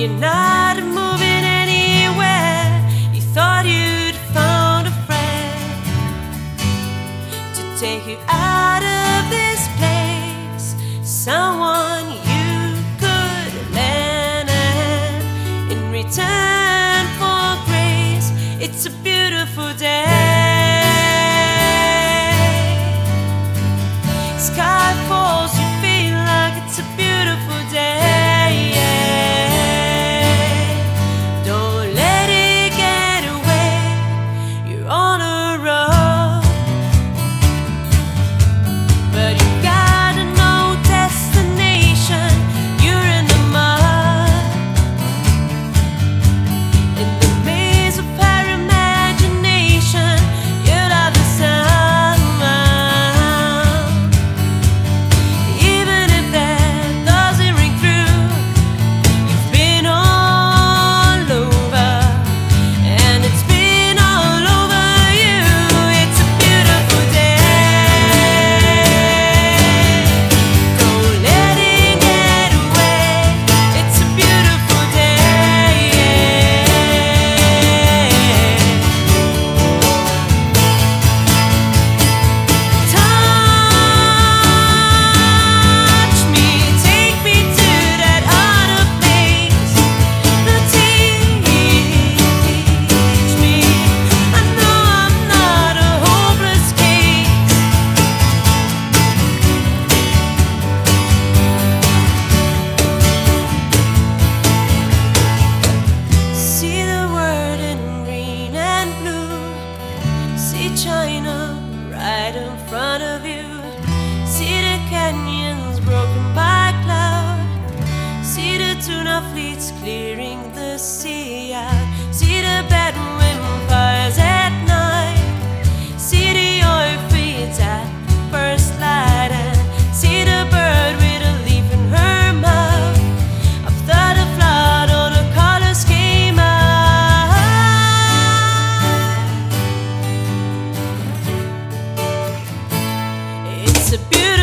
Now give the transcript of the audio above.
you're not moving anywhere. You thought you'd found a friend to take you out of this place, someone you could lend a hand in return for grace. It's a beautiful day. Sky falls, you feel like it's a beautiful day. Don't let it get away. You're on a road, but you got no destination. You're in the mud, in the maze of her imagination. You'll have the sound. China right in front of you. See the canyons broken by cloud. See the tuna fleets clearing the sea out. See the bedouin fires at night. See the oil fields at first light. And see the bird with a leaf in her mouth. After the flood, all the colors came out. It's a beautiful